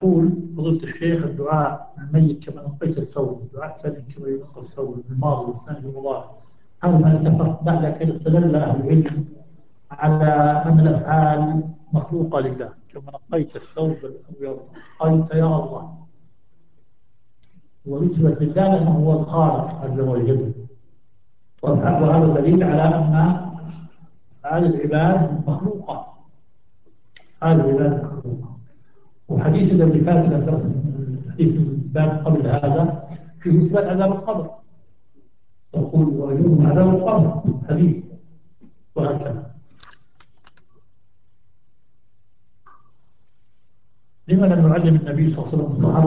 يقول فضيلة الشيخ الدعاء الميت كما نقيت الثوب، الدعاء الثاني كما ينقى الثوب الماضي والثاني المضارع، هذا ما اتفق بعد كده استدل أهل العلم على أن الأفعال مخلوقة لله، كما نقيت الثوب الأبيض نقيت يا الله، ونسبة لله لأنه هو الخالق عز وجل، وهذا دليل على أن هذه العباد مخلوقة، هذه العباد مخلوقة. وحديث الذي فات درس الحديث الباب قبل هذا فيه إثبات عذاب القبر، يقول ويجوز عذاب القبر حديث، وهكذا. لما لم يعلم النبي صلى الله عليه وسلم الصحابة